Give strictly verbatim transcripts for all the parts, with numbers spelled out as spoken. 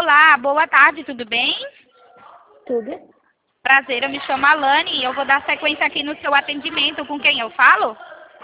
Olá, boa tarde, tudo bem? Tudo? Prazer, eu me chamo Alane e eu vou dar sequência aqui no seu atendimento. Com quem eu falo?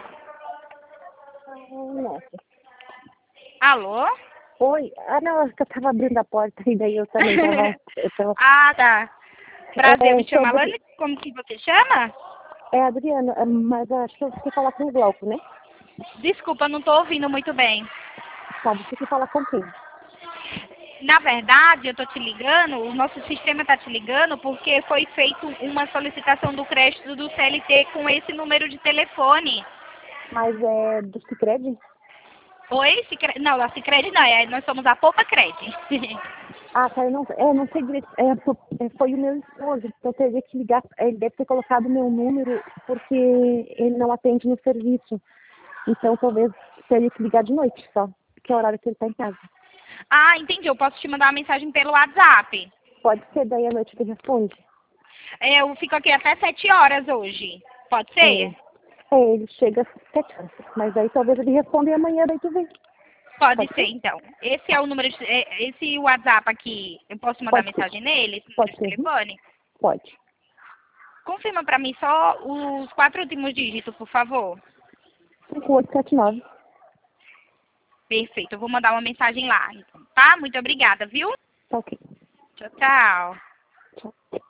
Nossa. Alô? Oi. Ah, não, eu tava abrindo a porta e daí eu também tava... Eu tava... Ah, tá. Prazer, eu É, me sou chamo Adri... Alane. Como que você chama? é Adriana, é, mas eu acho que você falar com o Glauco, né? Desculpa, não tô ouvindo muito bem. Tá, você que fala com quem? Na verdade, eu tô te ligando, o nosso sistema tá te ligando porque foi feita uma solicitação do crédito do C L T com esse número de telefone. Mas é do Sicredi? Oi? Cicre... Não, a Cicred não, é, nós somos a Poupa Cred. Ah, tá, eu não, é, não sei direito. É, foi é, foi o meu esposo, então eu teria que ligar. Ele deve ter colocado o meu número porque ele não atende no serviço. Então talvez teria que ligar de noite só, que é o horário que ele tá em casa. Ah, entendi. Eu posso te mandar uma mensagem pelo WhatsApp. Pode ser, daí à noite ele responde. É, eu fico aqui até sete horas hoje. Pode É. ser? É, ele chega às sete horas. Mas aí talvez ele responda e amanhã daí tu vem. Pode Pode ser, ser? então. Esse é o número de, é, esse WhatsApp aqui, eu posso mandar Pode ser. mensagem nele, esse número Pode de ser. Uhum. telefone? Pode. Confirma pra mim só os quatro últimos dígitos, por favor. cinco oito sete nove. Perfeito. Eu vou mandar uma mensagem lá, então, tá? Muito obrigada, viu? Tá ok. Tchau, tchau. Tchau.